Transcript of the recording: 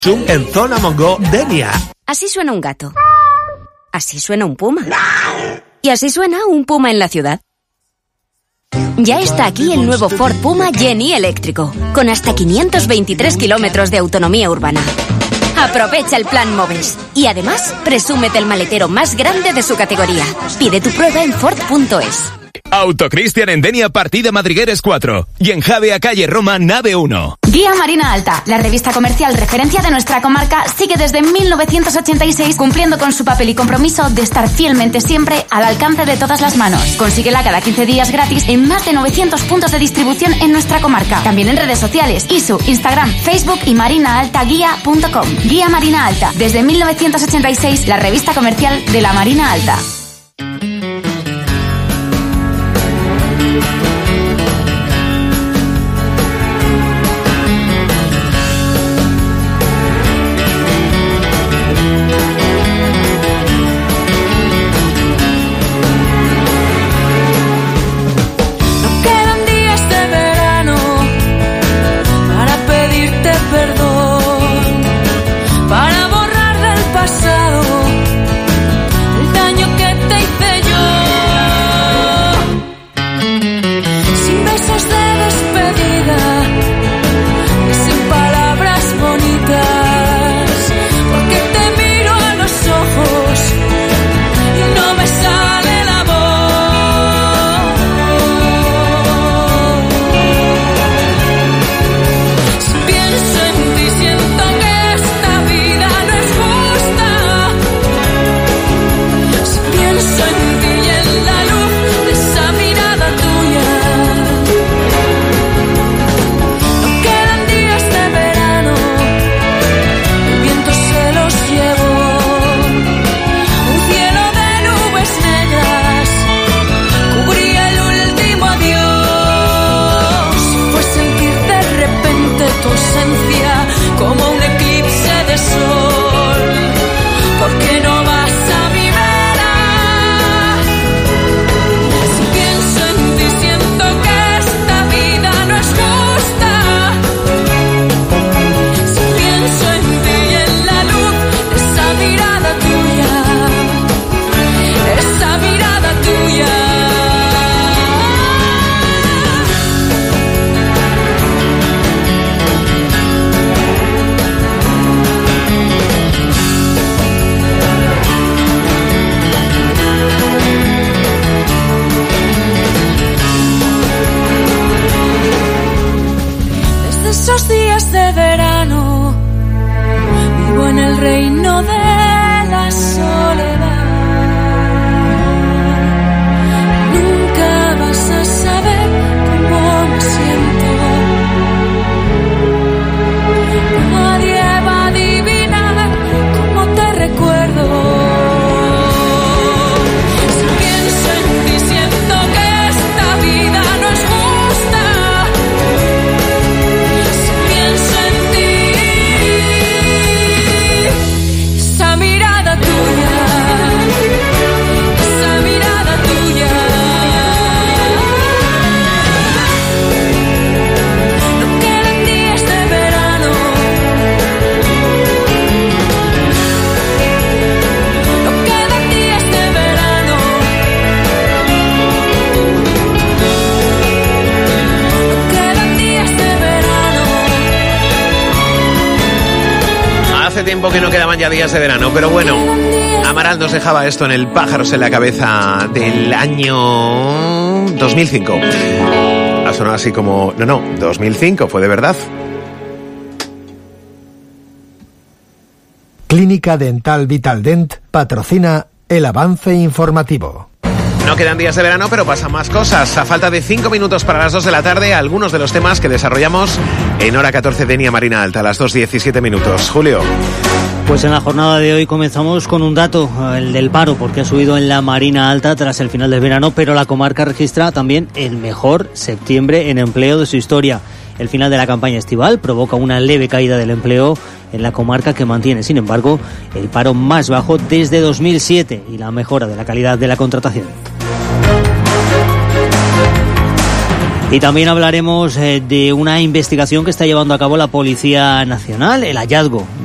En Zona Mongo, Denia. Así suena un gato. Así suena un puma. Y así suena un puma en la ciudad. Ya está aquí el nuevo Ford Puma Jenny eléctrico, con hasta 523 kilómetros de autonomía urbana. Aprovecha el plan Moves. Y además, presúmete el maletero más grande de su categoría. Pide tu prueba en Ford.es. Autocristian en Denia, partida Madrigueres 4. Y en Javea, calle Roma, nave 1. Guía Marina Alta, la revista comercial referencia de nuestra comarca, sigue desde 1986 cumpliendo con su papel y compromiso de estar fielmente siempre al alcance de todas las manos. Consíguela cada 15 días gratis en más de 900 puntos de distribución en nuestra comarca. También en redes sociales, ISU, Instagram, Facebook y marinaaltaguía.com. Guía Marina Alta, desde 1986, la revista comercial de la Marina Alta. Que no quedaban ya días de verano, pero bueno, Amaral nos dejaba esto en el Pájaros en la Cabeza del año 2005. Ha sonado así como... No, 2005, fue de verdad. Clínica Dental Vitaldent patrocina el avance informativo. No quedan días de verano, pero pasan más cosas. A falta de 5 minutos para las 2 de la tarde, algunos de los temas que desarrollamos en hora 14 de Denia Marina Alta, a las 2:17 minutos. Julio. Pues en la jornada de hoy comenzamos con un dato, el del paro, porque ha subido en la Marina Alta tras el final del verano, pero la comarca registra también el mejor septiembre en empleo de su historia. El final de la campaña estival provoca una leve caída del empleo en la comarca, que mantiene, sin embargo, el paro más bajo desde 2007 y la mejora de la calidad de la contratación. Y también hablaremos de una investigación que está llevando a cabo la Policía Nacional, el hallazgo